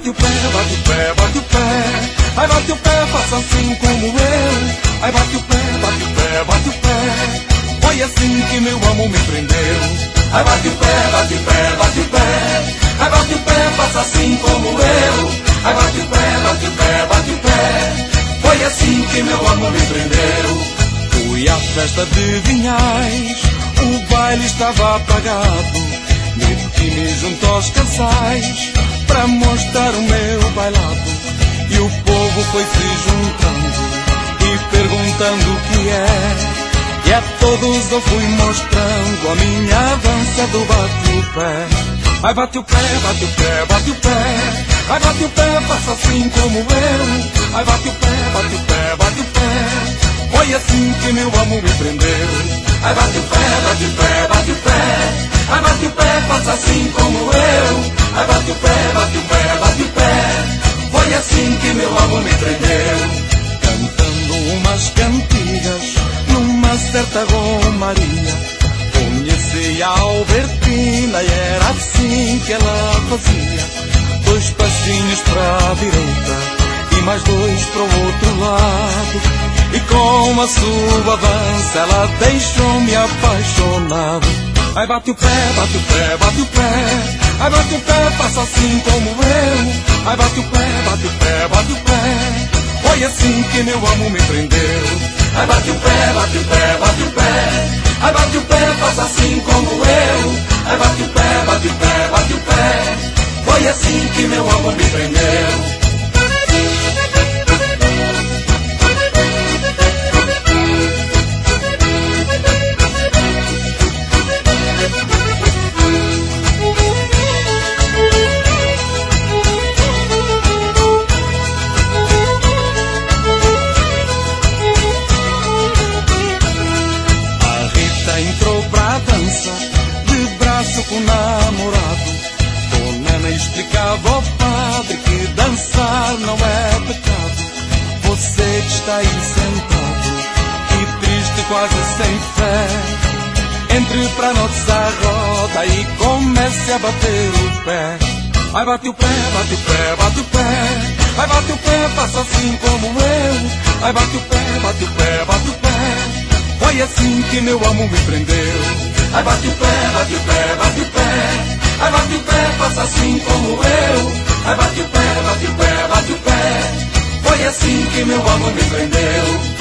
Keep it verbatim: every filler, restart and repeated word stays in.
bate o pé, bate o pé, bate o pé. Ai, bate o pé, faça assim como eu. Ai, bate o pé, bate o pé, bate o pé. Foi assim que meu amor me prendeu. Ai, bate o pé, bate o pé, bate o pé. Ai, bate o pé, faça assim como eu. Ai, bate o pé, bate o pé, bate o pé. Foi assim que meu amor me prendeu. Fui à festa de Vinhais, o baile estava apagado. Meti-me junto aos casais para mostrar o meu bailado. E o povo foi se juntando e perguntando o que é. E a todos eu fui mostrando a minha dança do bate-o-pé. Ai, bate o pé, bate o pé, bate o pé. Ai, bate o pé, faça assim como eu. Ai, bate o pé, bate o pé, bate o pé. Foi assim que meu amor me prendeu. Ai, bate o pé, bate o pé, bate o pé. Ai, bate o pé, faça assim como eu. Ai, bate o pé, bate o pé, bate o pé. Foi assim que meu amor me prendeu. Cantando umas cantigas numa certa romaria, conheci a Albertina e era assim que ela fazia. Dois passinhos para a direita e mais dois para o outro lado. E com a sua dança ela deixou-me apaixonado. Ai, bate o pé, bate o pé, bate o pé. Ai, bate o pé, faça assim como eu. Ai, bate o pé, bate o pé, bate o pé. Foi assim que meu amor me prendeu. Ai, bate o pé, bate o pé, bate o pé. Ai, bate o pé, faça assim como eu. Ai, bate o pé, bate o pé, bate o pé. Foi assim que meu amor me prendeu. Com o namorado, Dona Ana explicava ao padre que dançar não é pecado. Você que está aí sentado e triste, quase sem fé, entre pra nossa roda e comece a bater o pé. Ai, bate o pé, bate o pé, bate o pé. Ai, bate o pé, faça assim como eu. Ai, bate o pé, bate o pé, bate o pé. Foi assim que meu amor me prendeu. Ai, bate o pé, bate o pé, bate o pé. Ai, bate o pé, faça assim como eu. Ai, bate o pé, bate o pé, bate o pé. Foi assim que meu amor me prendeu.